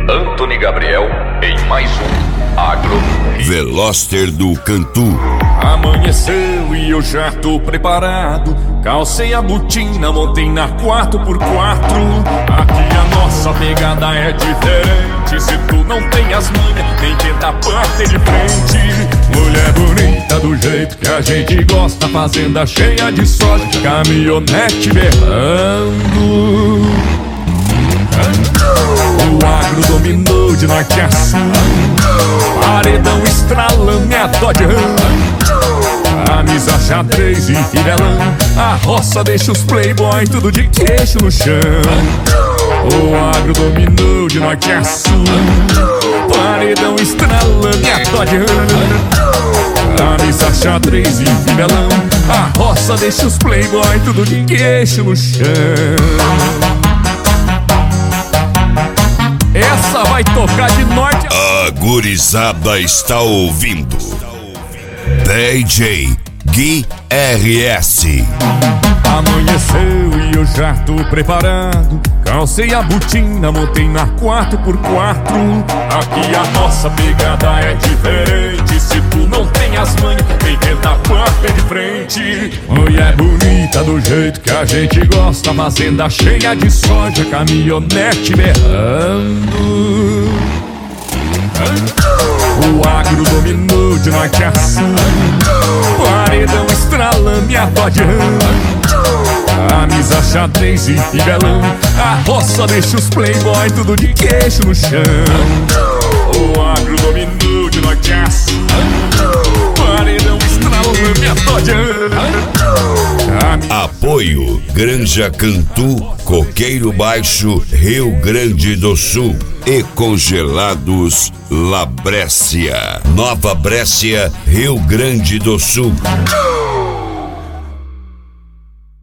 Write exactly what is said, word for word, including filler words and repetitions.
Antony Gabriel em mais um Agro Veloster do Cantu. Amanheceu e eu já tô preparado. Calcei a botina, montei na quatro por quatro. Aqui a nossa pegada é diferente. Se tu não tem as manhas, nem tenta bater de frente. Mulher bonita do jeito que a gente gosta, fazenda cheia de soja, caminhonete berrando. O agro dominou de norte a sul, paredão estralando e a Dodge Ram, a misa xadrez e fivelão. A roça deixa os playboy tudo de queixo no chão. O agro dominou de norte a sul, paredão estralando e a Dodge Ram, a misa xadrez e fivelão. A roça deixa os playboy tudo de queixo no chão. Essa vai tocar de norte a... A gurizada está ouvindo D J Gui R S. Amanheceu e eu já tô preparado. Calcei a botina, montei na quatro por quatro. Aqui a nossa pegada é diferente. Se tu não tem as manhas, vem tentar bater de frente. Mulher bonita do jeito que a gente gosta, fazenda cheia de soja, caminhonete berrando. O agro dominou de norte a sul, paredão estralando e a Dodge Ram, a misa xadrez e fivelão. A roça deixa os playboy tudo de queixo no chão. O agro dominou de norte a sul, paredão estralando e a Dodge Ram. Apoio Granja Cantu, Coqueiro Baixo, Rio Grande do Sul e Congelados La Brécia, Nova Brécia, Rio Grande do Sul.